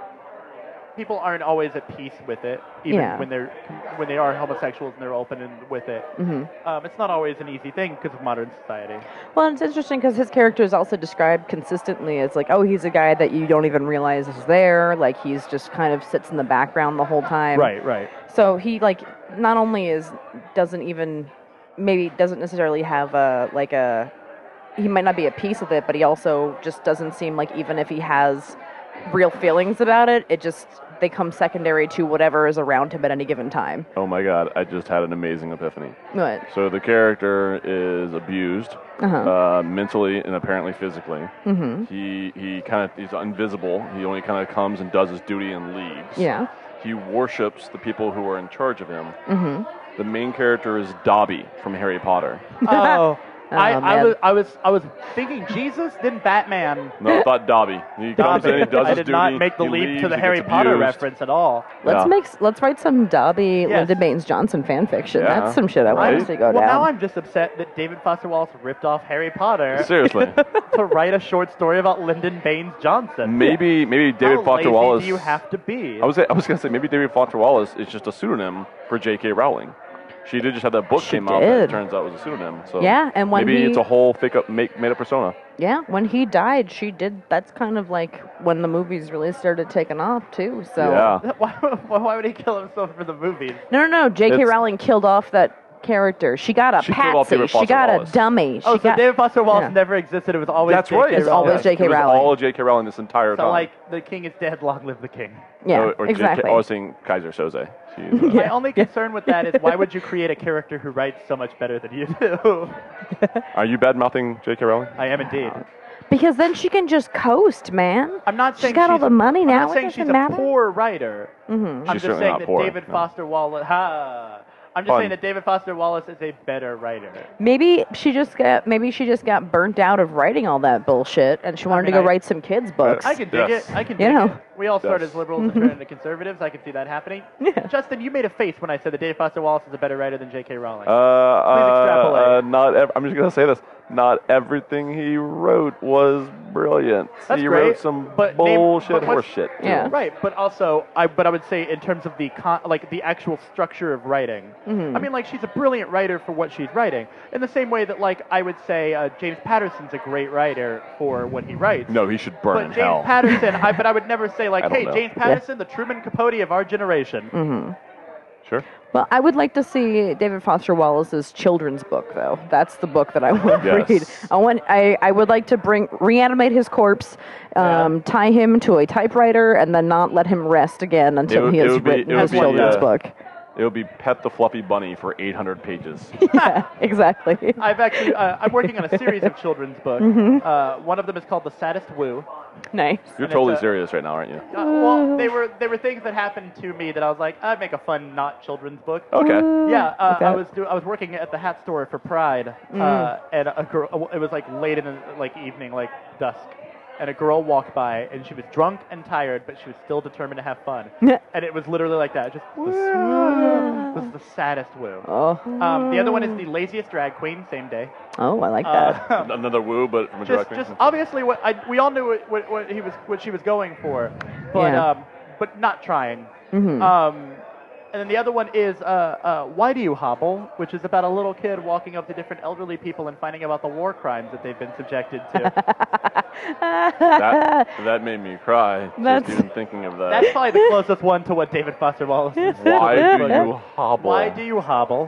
People aren't always at peace with it, even Yeah. when they're when they are homosexuals and they're open and with it. hmm Um, it's not always an easy thing because of modern society. Well, it's interesting because his character is also described consistently as like, oh, he's a guy that you don't even realize is there. Like he's just kind of sits in the background the whole time. right. So he like not only is doesn't even maybe doesn't necessarily have a like a he might not be at peace with it, but he also just doesn't seem like even if he has real feelings about it, it just they come secondary to whatever is around him at any given time. Oh my God! I just had an amazing epiphany. What? So the character is abused, Uh-huh. uh, mentally and apparently physically. Mm-hmm. He he kind of he's invisible. He only kind of comes and does his duty and leaves. Yeah. He worships the people who are in charge of him. Mm-hmm. The main character is Dobby from Harry Potter. Oh, I, Oh, I man. was I was I was thinking Jesus, then Batman. No, I thought Dobby. He comes in, he does I his did duty. not make the he leap leaves, to the he Harry gets Potter abused. reference at all. Let's Yeah. make let's write some Dobby, Yes. Linda Baines Johnson fan fiction. Yeah. That's some shit I want Right? to see go well, down. now I'm just upset that David Foster Wallace ripped off Harry Potter Seriously. to write a short story about Lyndon Baines Johnson. Maybe maybe David How Foster lazy Wallace. do you have to be? I was I was gonna say maybe David Foster Wallace is just a pseudonym for J K. Rowling. She did just have that book She came out that did. turns out was a pseudonym. So Yeah, and when maybe he- it's a whole fake up make made up persona. Yeah, when he died, she did. That's kind of like when the movies really started taking off too. So Yeah. why, why would he kill himself for the movies? no, no, no. J K. It's- Rowling killed off that character. She got a She killed off patsy. David She Foster got Wallace. a dummy. She Oh, so got, David Foster Wallace yeah. never existed. It was always That's J K. right. It's Rowling. always J K. It was Rowling. all J K. Rowling this entire So time. like the king is dead, long live the king. yeah, or, or exactly. J K, I was saying Kaiser Soze. She's, uh, My only concern with that is why would you create a character who writes so much better than you do? Are you bad mouthing J K. Rowling? I am indeed. Because then she can just coast, man. I'm not She's saying got all she's the a- money I'm now. not It saying doesn't she's a matter. poor writer. Mm-hmm. I'm She's just certainly saying not that poor, David no. Foster Wallace. Ha. I'm just Fun. saying that David Foster Wallace is a better writer. Maybe she just got maybe she just got burnt out of writing all that bullshit, and she wanted mean, to go I- write some kids books. I can dig Yes. it. I can You dig know. it. We all start Yes. as liberals and turn into conservatives. I can see that happening. Yeah. Justin, you made a face when I said that David Foster Wallace is a better writer than J K. Rowling. Uh, uh, extrapolate. uh, not. Ev- I'm just gonna say this. Not everything he wrote was brilliant. That's he great, wrote some but name- bullshit but what's- horseshit. too. Yeah. Right, but also, I but I would say in terms of the con, like the actual structure of writing. Mhm. I mean, like she's a brilliant writer for what she's writing. In the same way that, like, I would say uh, James Patterson's a great writer for what he writes. No, he should burn But in James hell. Patterson, I, but I would never say like, I don't hey, know. James Patterson, the Truman Capote of our generation. hmm Sure. Well, I would like to see David Foster Wallace's children's book, though. That's the book that I want to Yes. read. I want. I, I would like to bring reanimate his corpse, um, tie him to a typewriter, and then not let him rest again until would- he it has would be- written it would his be, children's uh, book. It would be Pet the Fluffy Bunny for eight hundred pages. Yeah, exactly. I've actually, uh, I'm working on a series of children's books. Mm-hmm. Uh, one of them is called The Saddest Woo. Nice. You're And totally it's a- serious right now, aren't you? Uh, well, they were they were things that happened to me that I was like, I'd make a fun not children's book. Okay. Yeah, uh, Okay. I was do, I was working at the hat store for Pride, Mm. uh, and a girl. It was like late in the like evening, like dusk, and a girl walked by, and she was drunk and tired, but she was still determined to have fun. And it was literally like that. Just this was the saddest woo. Oh. Um, the other one is the laziest drag queen, same day. Oh, I like that. Uh, Another woo, but from a just, drag just queen. obviously, what I, we all knew what, what, what he was, what she was going for, but Yeah. um, but not trying. Mhm. Um, and then the other one is uh, uh, Why Do You Hobble, which is about a little kid walking up to different elderly people and finding about the war crimes that they've been subjected to. that, that made me cry, That's- just even thinking of that. That's probably the closest one to what David Foster Wallace is. Why do you hobble? Why do you hobble?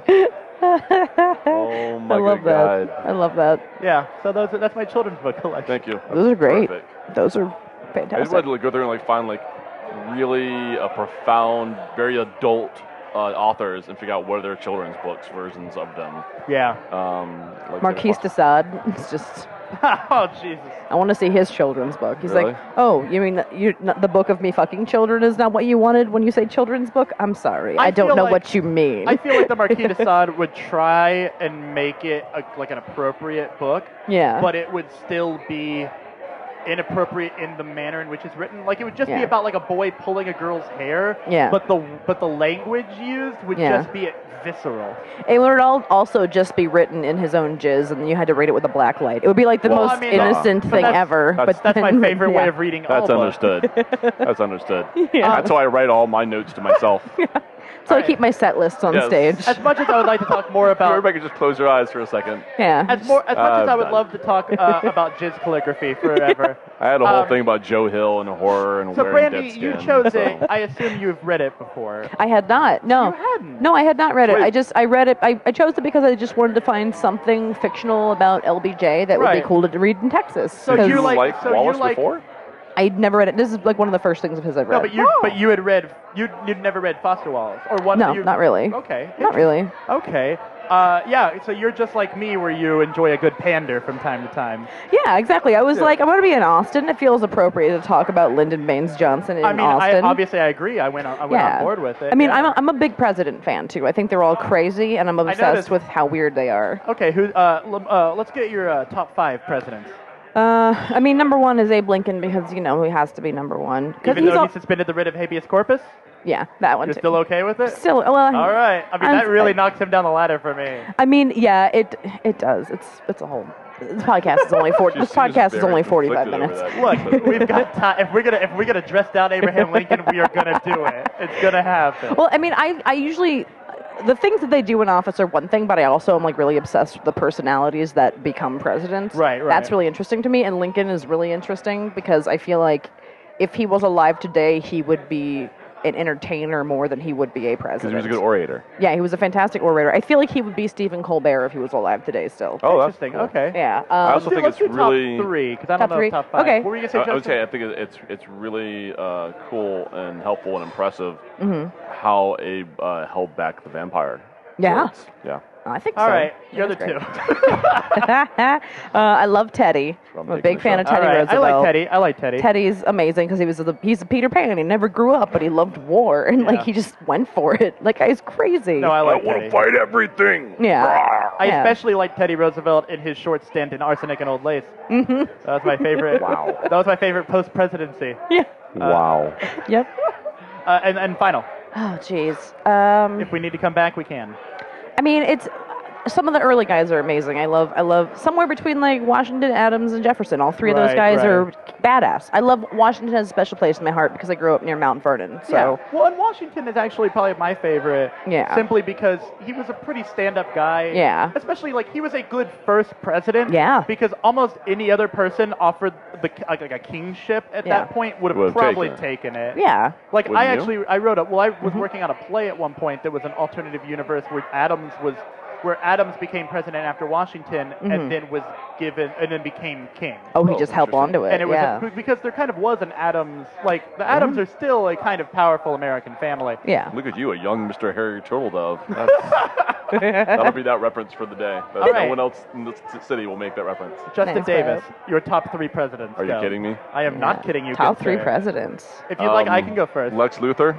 Oh my I love good that. God. I love that. Yeah, so those are, that's my children's book collection. Thank you. Those are great. Perfect. Those are I just fantastic. wanted to like, go through and like find like really a profound, very adult uh, authors and figure out what are their children's books versions of them. Yeah. Um, like Marquise de Sade. It's just. Oh, Jesus. I want to see his children's book. He's Really? like, oh, you mean that you, not the book of me fucking children is not what you wanted when you say children's book? I'm sorry. I, I don't feel know like- what you mean. I feel like the Marquis de Sade would try and make it a, like an appropriate book, yeah. but it would still be inappropriate in the manner in which it's written. Like it would just be Yeah. about like a boy pulling a girl's hair. Yeah. But the but the language used would Yeah. just be visceral. It would all also just be written in his own jizz, and you had to read it with a black light. It would be like the Well, most I mean, innocent uh, thing that's- ever. that's- but That's my then- favorite yeah. way of reading all That's books. understood. That's understood. Yeah. That's how I write all my notes to myself. So I Alright. keep my set lists on Yes. stage. As much as I would like to talk more about Everybody can just close your eyes for a second. Yeah. as more as much as Uh, I would done. love to talk uh, about jizz calligraphy forever. I had a whole Um, thing about Joe Hill and horror and So wearing Brandy, dead you skin, chose so. it. I assume you've read it before. I had not. No. You hadn't? No, I had not read it. Wait. I just I read it. I, I chose it because I just wanted to find something fictional about L B J that would Right. be cool to read in Texas. So Did you you 'Cause like- like so you Wallace like- before? I'd never read it. This is like one of the first things of his I've read. No, but you but you had read you you'd never read Foster Wallace or one. No, you, not really. Okay. Not really. Okay. Uh, yeah. So you're just like me, where you enjoy a good pander from time to time. Yeah, exactly. I was Yeah. like, I want to be in Austin. It feels appropriate to talk about Lyndon Baines Johnson in I mean, Austin. I, obviously, I agree. I went on, I went yeah. on board with it. I mean, yeah. I'm a, I'm a big president fan too. I think they're all crazy, and I'm noticed- obsessed with how weird they are. Okay. Who? Uh, l- uh, let's get your uh, top five presidents. Uh, I mean, number one is Abe Lincoln because you know he has to be number one. 'Cause Even he's though all- he suspended the writ of habeas corpus, yeah, that one you're too. still okay with it? Still, well, All right. I mean, I'm- that really knocks him down the ladder for me. I mean, yeah, it it does. It's it's a whole. This podcast is only forty. She this seems podcast is very only forty-five conflicted over minutes. that. Look, we've got time. If we're gonna if we're gonna dress down Abraham Lincoln, we are gonna do it. It's gonna happen. Well, I mean, I I usually. The things that they do in office are one thing, but I also am like really obsessed with the personalities that become presidents. Right, right. That's really interesting to me, and Lincoln is really interesting because I feel like if he was alive today, he would be an entertainer more than he would be a Because president. he was a good orator. Yeah, he was a fantastic orator. I feel like he would be Stephen Colbert if he was alive today still. Oh, that's Interesting. cool. Okay. Yeah. Um, I also Let's do- think let's it's do top really- three because I Top don't know three? top five. Okay. What were you gonna say, I, I would Joseph? say I think it- it's it's really uh, cool and helpful and impressive mhm. how Abe uh, held back the vampire. Yeah. hordes. Yeah. I think All so. right, He you're was the great. two. uh, I love Teddy. From I'm a Taking big the fan of Shot. Teddy All right, I Roosevelt. like Teddy. I like Teddy. Teddy's amazing because he was the, he's a Peter Pan. He never grew up, but he loved war and Yeah. like he just went for it. Like guy's crazy. No, I I like want Teddy. to fight everything. Yeah. I Yeah. especially like Teddy Roosevelt in his short stint in Arsenic and Old Lace. Mm-hmm. That was my favorite. Wow. That was my favorite post-presidency. Yeah. Wow. Yep. Uh, and, and final, Oh jeez. Um, if we need to come back, we can. I mean, it's some of the early guys are amazing. I love, I love somewhere between like Washington, Adams, and Jefferson. All three of those Right, guys right. are badass. I love Washington has a special place in my heart because I grew up near Mount Vernon. So Yeah. Well, and Washington is actually probably my favorite. Yeah. Simply because he was a pretty stand-up guy. Yeah. Especially like he was a good first president. Yeah. Because almost any other person offered the like, like a kingship at Yeah. that point would have Would've probably taken taken it. yeah, Like I Wouldn't you? actually I wrote a well I was Mm-hmm. working on a play at one point that was an alternative universe where Adams was where Adams became president after Washington Mhm. and then was given and then became king. oh, he Oh, just held on to it. And it was yeah. a, because there kind of was an Adams like the Adams are still a kind of powerful American family. yeah. Look at you, a young Mister Harry Turtledove. That's, that'll be that reference for the day. But All right. no one else in this c- city will make that reference. Justin Thanks, Davis, Brad. your top three presidents. Are you go. kidding me? I am not Yeah. kidding you. Top good three sir. presidents. If you'd like, I Um, can go first. Lex Luthor.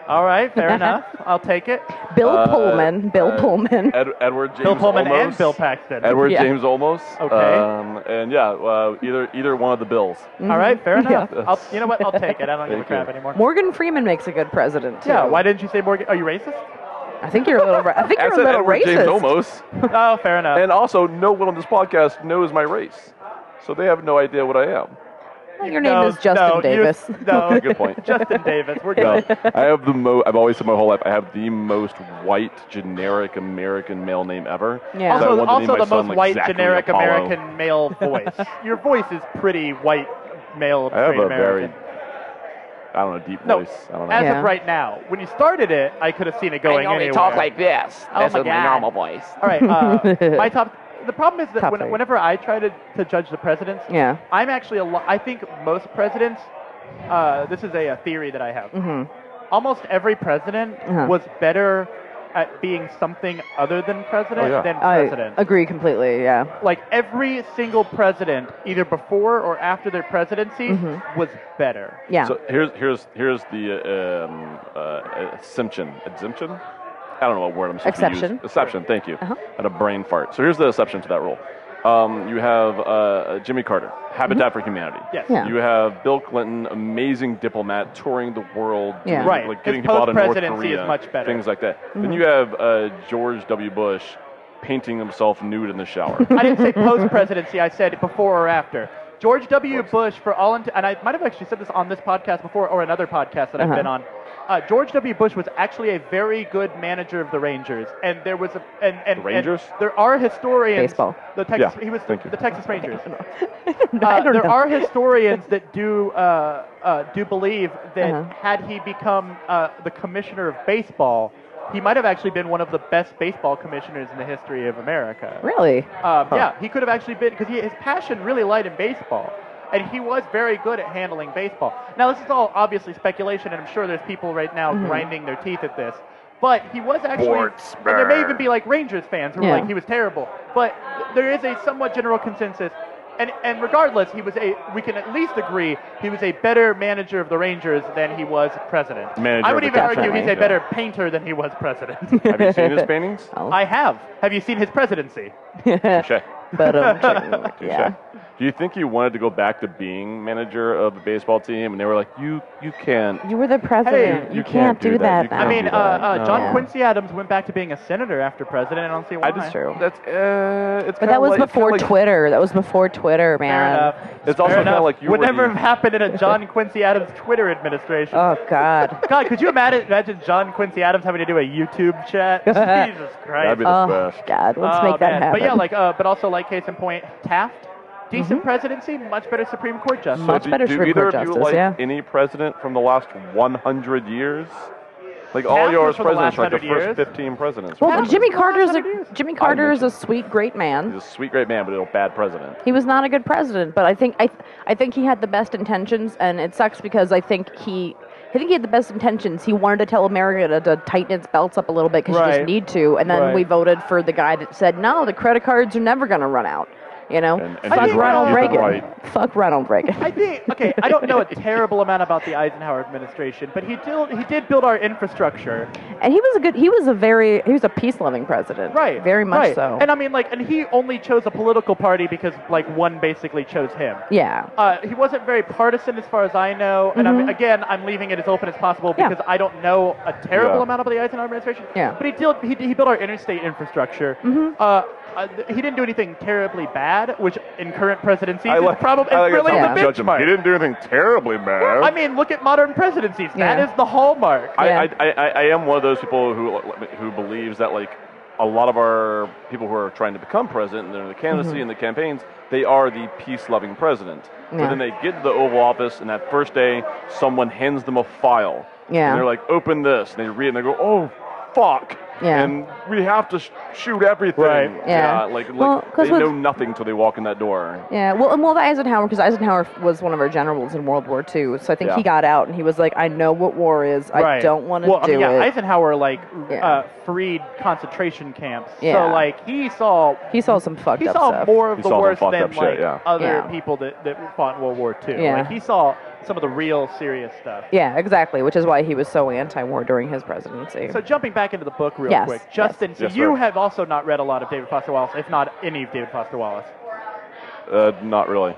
All right, fair enough. I'll take it. Bill Uh, Pullman. Bill uh, Pullman. Ed, Edward James Bill Pullman Olmos. and Bill Paxton. Edward Yeah. James Olmos. Okay. Um, and yeah, uh, either either one of the Bills. All right, fair Yeah. enough. I'll, you know what? I'll take it. I don't give a Thank crap you. anymore. Morgan Freeman makes a good president. Too. Yeah, why didn't you say Morgan? Are you racist? I think you're a little. Ra- I think I you're a said little Edward racist. James Olmos. Oh, fair enough. And also, no one on this podcast knows my race, so they have no idea what I am. Your name No, is Justin no, you- Davis. no, Good point. Justin Davis. We're No, good. I have the mo. I've always said my whole life I have the most white generic American male name ever. Yeah. So I Also, wanted to name also my the son, most like, white Zachary generic Apollo. American male voice. Your voice is pretty white male I have straight a very, American. I don't know, deep No, voice. I don't know. As Yeah. of right now, when you started it, I could have seen it going anywhere. this. Oh This my is my God. normal voice. All right, uh, my top. The problem is that Top when, three. whenever I try to, to judge the presidents, Yeah. I'm actually a lo- I think most presidents. Uh, this is a, a theory that I have. hmm Almost every president Uh-huh. was better at being something other than president Oh, yeah. than I president. agree completely. Yeah. Like every single president, either before or after their presidency, Mhm. was better. Yeah. So here's here's here's the um, uh, exemption. Exemption? I don't know what word I'm supposed Exception. to use. Exception. Thank you. Uh-huh. I had a brain fart. So here's the exception to that rule. Um, you have uh, Jimmy Carter, Habitat for Humanity. Yes. Mm-hmm. Yeah. You have Bill Clinton, amazing diplomat, touring the world, Yeah. doing, Right. like getting His people out of North post-presidency Korea, is much better. things like that. Mm-hmm. Then you have uh, George W. Bush painting himself nude in the shower. I didn't say post-presidency. I said before or after. George W. Bush, for all int- and I might have actually said this on this podcast before or another podcast that I've Uh-huh. been on. Uh, George W. Bush was actually a very good manager of the Rangers, and there was a and and, The Rangers? and there are historians. Baseball. The Texas. Yeah, He was thank the, you. the Texas Rangers. I Uh, don't there know. are historians that do uh, uh, do believe that Uh-huh. had he become uh, the commissioner of baseball, he might have actually been one of the best baseball commissioners in the history of America. Really? Um, Yeah, he could have actually been because his passion really lied in baseball, and he was very good at handling baseball. Now, this is all obviously speculation, and I'm sure there's people right now Mm-hmm. grinding their teeth at this. But he was actually, Sports, and there may brr. even be like Rangers fans who are Yeah. like he was terrible. But there is a somewhat general consensus, and and regardless, he was a. We can at least agree he was a better manager of the Rangers than he was president. Manager I would of the even argue Definitely. he's a Yeah. better painter than he was president. Have you seen his paintings? Oh. I have. Have you seen his presidency? Touche. But um, Touche. yeah. Do you think he wanted to go back to being manager of the baseball team, and they were like, "You, you can't." You were the president. Hey, you, you can't, can't do do that. that. You I now. mean, do uh, that. uh, John No. Quincy Adams went back to being a senator after president. I don't see why. I just True. that's uh, it's. But kinda that was like, it's before kinda like, Twitter. That was before Twitter, Fair man. enough. It's also Fair kinda enough. like you would were never the- have happened in a John Quincy Adams Twitter administration. Oh God. God, could you imagine, imagine John Quincy Adams having to do a YouTube chat? Jesus That'd Christ. be the Oh best. God. Let's Oh, make that man. happen. But yeah, like, uh, but also like case in point, Taft, decent presidency, much better Supreme Court justice. Much do, better do Supreme either Court of you justice, like yeah. any president from the last one hundred years? Like all Taft yours was for the presidents, last like the one hundred first years. fifteen presidents. well, were Taft Jimmy was the last Carter's hundred years. a Jimmy Carter is a mentioned. sweet, great man. He's a sweet, great man, but a bad president. He was not a good president, but I think I I think he had the best intentions, and it sucks because I think he. I think he had the best intentions. He wanted to tell America to, to tighten its belts up a little bit because you Right. just need to. And then Right. we voted for the guy that said, no, the credit cards are never going to run out. You know? And- and Fuck he's right. Ronald He's Reagan. right. Fuck Ronald Reagan. I think okay. I don't know a terrible amount about the Eisenhower administration, but he did he did build our infrastructure, And he was a good, he was a very, he was a peace-loving president. right? Very much right. so. And I mean, like, and he only chose a political party because like one basically chose him. yeah. Uh, he wasn't very partisan as far as I know, and I'm, again, I'm leaving it as open as possible Yeah. because I don't know a terrible Yeah. amount about the Eisenhower administration. Yeah. But he did, he, he built our interstate infrastructure. Uh, uh, th- he didn't do anything terribly bad, which in current presidencies I is like, probably I like is really how the they judge him. benchmark. He didn't do anything terribly bad. I mean, look at modern presidencies. That Yeah. is the hallmark. I, Yeah. I, I, I am one of those people who who believes that like a lot of our people who are trying to become president and they're in the candidacy and the campaigns, they are the peace-loving president. But Yeah. then they get to the Oval Office, and that first day, someone hands them a file, Yeah. and they're like, "Open this," and they read, and they go, "Oh, fuck." Yeah. And we have to sh- shoot everything. Right. Yeah. like, like Well, 'cause they with- know nothing till they walk in that door. Yeah, well, and well, the Eisenhower, because Eisenhower was one of our generals in World War Two, so I think Yeah. he got out and he was like, "I know what war is. I Right. don't want to well, I do mean, yeah, it." Eisenhower like Yeah. uh, freed concentration camps. Yeah. So like he saw He saw some fucked he up saw stuff. more of He the saw some worst fucked than up shit, like yeah. other Yeah. people that, that fought in World War Two. Yeah. Like he saw some of the real serious stuff. Yeah, exactly, which is why he was so anti-war during his presidency. So jumping back into the book real Yes, quick, yes. Justin, so Yes, you sir. have also not read a lot of David Foster Wallace, if not any of David Foster Wallace. Uh, not really.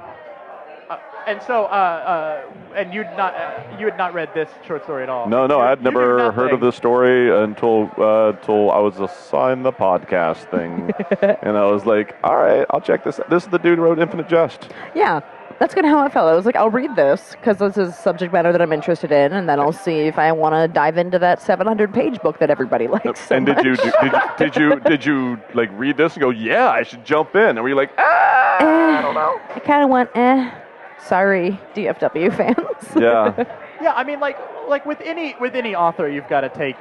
Uh, and so, uh, uh, and you'd not, uh, you had not read this short story at all. No, no, You- I'd you knew never heard of nothing. this story until uh, until I was assigned the podcast thing, and I was like, all right, I'll check this. This is the dude who wrote Infinite Jest. Yeah, that's kind of how I felt. I was like, I'll read this because this is subject matter that I'm interested in, and then I'll see if I want to dive into that seven hundred page book that everybody likes so and did you, much. did you did you did you like read this and go, yeah, I should jump in? And were you like, ah, I don't know. I kind of went, eh. Sorry, D F W fans. Yeah, Yeah, I mean, like, like with any with any author, you've got to take,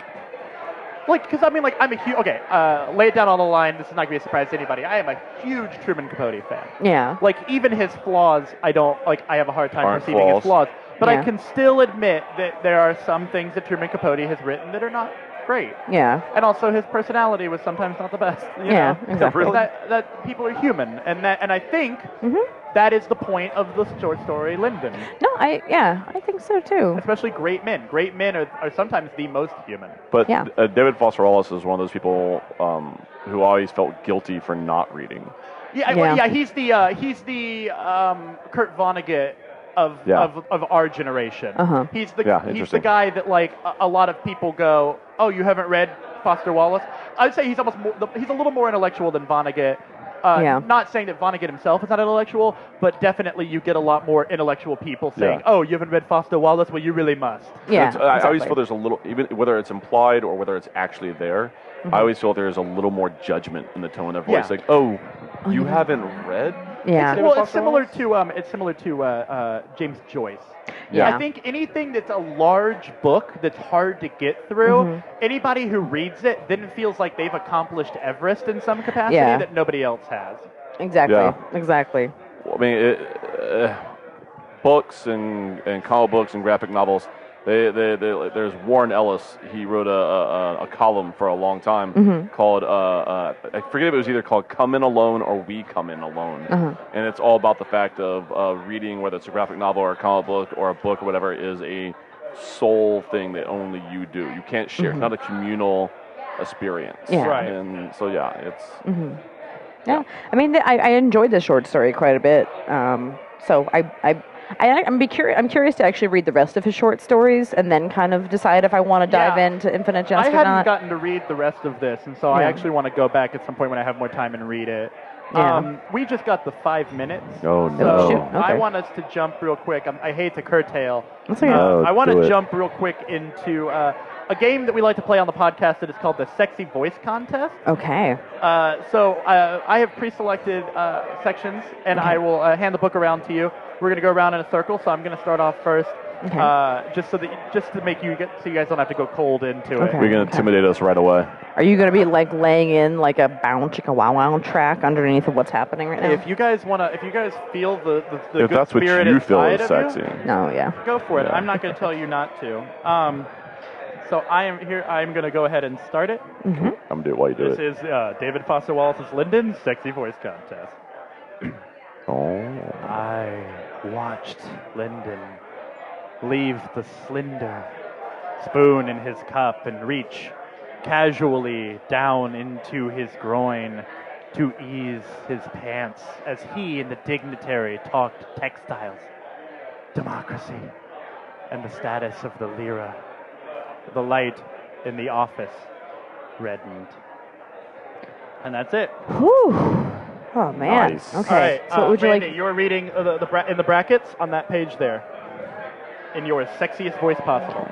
like, because I mean, like, I'm a huge. Okay, uh, lay it down on the line. This is not gonna be a surprise to anybody. I am a huge Truman Capote fan. Yeah. Like, even his flaws, I don't like. I have a hard time Aren't perceiving his flaws. flaws. But I Yeah. can still admit that there are some things that Truman Capote has written that are not great. Yeah. And also, his personality was sometimes not the best. You Yeah, know? exactly. Really? That that people are human, and that and I think Mhm. that is the point of the short story Lyndon. No, I yeah, I think so too. Especially great men. Great men are, are sometimes the most human. but Yeah. uh, David Foster Wallace is one of those people um, who always felt guilty for not reading. Yeah, well, Yeah. yeah. He's the uh, he's the um, Kurt Vonnegut of, Yeah. of of our generation. Uh-huh. He's the Yeah, he's the interesting. guy that like a, a lot of people go, oh, you haven't read Foster Wallace. I'd say he's almost more, he's a little more intellectual than Vonnegut. Uh, Yeah. Not saying that Vonnegut himself is not intellectual, but definitely you get a lot more intellectual people saying, Yeah. "Oh, you haven't read Foster Wallace? Well, you really must." Yeah. It's- I, I always exactly. feel there's a little, even whether it's implied or whether it's actually there, Mm-hmm. I always feel there's a little more judgment in the tone of voice. Yeah. Like, oh, you yeah. haven't read? Yeah. David Well, it's Foster similar Wallace? to um, it's similar to uh, uh, James Joyce. Yeah. I think anything that's a large book that's hard to get through, Mhm. anybody who reads it then feels like they've accomplished Everest in some capacity Yeah. that nobody else has. Exactly. Yeah. Exactly. Well, I mean, it, uh, books and, and comic books and graphic novels. They, they, they, there's Warren Ellis. He wrote a, a, a column for a long time Mhm. called, uh, uh, I forget if it was either called Come In Alone or We Come In Alone. Uh-huh. And it's all about the fact of uh, reading, whether it's a graphic novel or a comic book or a book or whatever, is a soul thing that only you do. You can't share. It's not a communal experience. Yeah. Right. And so, yeah, it's... hmm Yeah, I mean, th- I, I enjoyed the short story quite a bit. Um, so I, I, I, I'm be curious. I'm curious to actually read the rest of his short stories and then kind of decide if I want to dive Yeah. into Infinite I Jest or hadn't not. gotten to read the rest of this, and so I Yeah. actually want to go back at some point when I have more time and read it. Yeah. Um, we just got the five minutes. Oh, So no. shoot. I Okay. want us to jump real quick. I'm, I hate to curtail. That's okay. Uh, No, I want do to it. jump real quick into uh, a game that we like to play on the podcast that is called the Sexy Voice Contest. Okay. Uh, so uh, I have pre-selected uh, sections, and I will uh, hand the book around to you. We're going to go around in a circle, so I'm going to start off first, Okay. uh, just so that just to make you get so you guys don't have to go cold into Okay. it. You're going to intimidate us right away. Are you going to be like laying in like a bound chicka wow wow track underneath of what's happening right now? If you guys want to, if you guys feel the the, the If good that's what spirit you feel inside is of sexy. you, no, yeah. go for it. Yeah. I'm not going to tell you not to. Um, so I am here. I'm going to go ahead and start it. I'm going to do it while you do This it. is uh, David Foster Wallace's Lyndon Sexy Voice Contest. Oh. I watched Lyndon leave the slender spoon in his cup and reach casually down into his groin to ease his pants as he and the dignitary talked textiles, democracy, and the status of the lira. The light in the office reddened. And that's it. Whew. Oh man. Nice. Okay. All right, so what uh, would you Randy, like? you're reading uh, the, the bra- in the brackets on that page there, in your sexiest voice possible.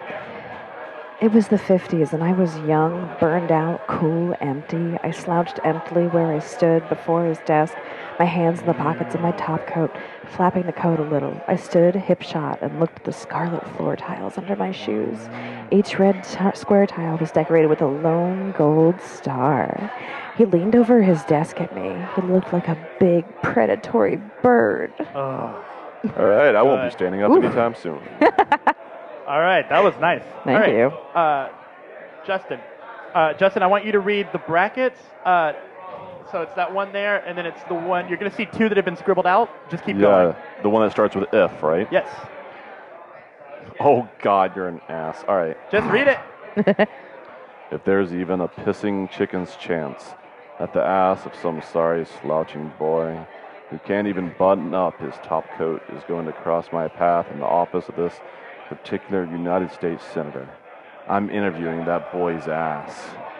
It was the fifties, and I was young, burned out, cool, empty. I slouched emptily where I stood before his desk, my hands in the pockets of my top coat, flapping the coat a little. I stood, hip shot, and looked at the scarlet floor tiles under my shoes. Each red t- square tile was decorated with a lone gold star. He leaned over his desk at me. He looked like a big, predatory bird. Oh. All right, I won't Good. be standing up Oof. anytime soon. All right, that was nice. Thank All right, you. Uh, Justin, uh, Justin, I want you to read the brackets. Uh, So it's that one there, and then it's the one, you're going to see two that have been scribbled out. Just keep Yeah, going. the one that starts with if, right? Yes. Oh, God, you're an ass. All right. Just read it. If there's even a pissing chicken's chance that the ass of some sorry slouching boy who can't even button up his top coat is going to cross my path in the office of this particular United States senator, I'm interviewing that boy's ass.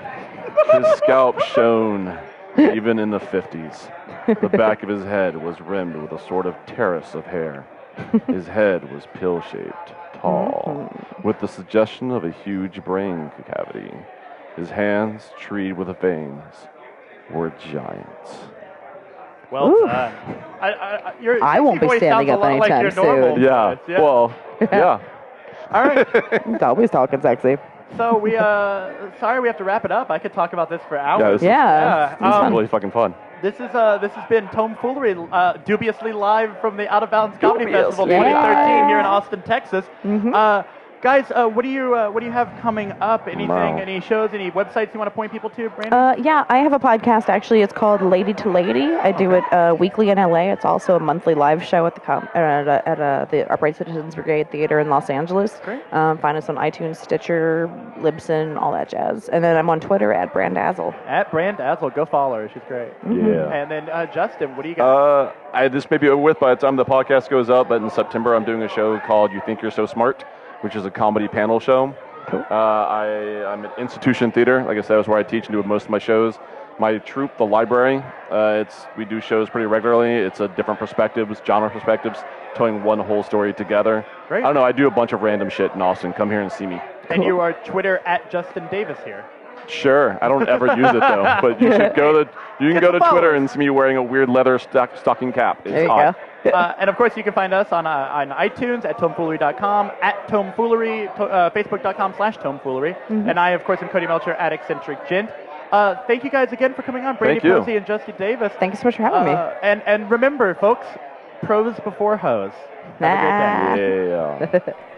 His scalp shone even in the fifties. The back of his head was rimmed with a sort of terrace of hair. His head was pill-shaped, tall, with the suggestion of a huge brain cavity. His hands, treed with veins, were giants. Well Ooh. done. I, I, your I won't be voice standing sounds a up lot like anytime your normal soon. Yeah, voice, yeah. well, yeah. All right. He's always talking sexy. So we, uh, sorry we have to wrap it up. I could talk about this for Yeah, hours. this is, Yeah. Yeah, This is um, fun. really fucking fun. This is uh, this has been Tomfoolery, uh, dubiously live from the Out of Bounds Comedy Dubious. Festival Yeah. twenty thirteen here in Austin, Texas. Mhm. Uh, guys, uh, what do you uh, what do you have coming up? Anything? Wow. Any shows? Any websites you want to point people to, Brandon? Uh, yeah, I have a podcast actually. It's called Lady to Lady. I do it uh, weekly in L A. It's also a monthly live show at the com- uh, at, uh, at uh, the Upright Citizens Brigade Theater in Los Angeles. Great. Um, find us on iTunes, Stitcher, Libsyn, all that jazz. And then I'm on Twitter at Brandazzle. At Brand Dazzle, go follow her. She's great. Yeah. And then uh, Justin, what do you got? Uh, I this may be over with by the time the podcast goes up, but in September I'm doing a show called You Think You're So Smart, which is a comedy panel show. Cool. Uh, I, I'm at Institution Theater. Like I said, that's where I teach and do most of my shows. My troupe, The Library, uh, it's we do shows pretty regularly. It's a different perspectives, genre perspectives, telling one whole story together. Great. I don't know. I do a bunch of random shit in Austin. Come here and see me. And you are Twitter at Justin Davis here. Sure. I don't ever use it though, but you should go to you can Get go the to Twitter followers. and see me wearing a weird leather stock, stocking cap. It's There you hot. go. uh, and of course, you can find us on uh, on iTunes at tomfoolery dot com, at tomfoolery, to, uh, facebook dot com slash tomfoolery, and I, of course, am Cody Melcher at Eccentric Gent. Uh, thank you guys again for coming on, Brady Thank you. Posey and Justin Davis. Thank you so much for having Uh, and and remember, folks, pros before hoes. Have a good day. me. Nah. Yeah.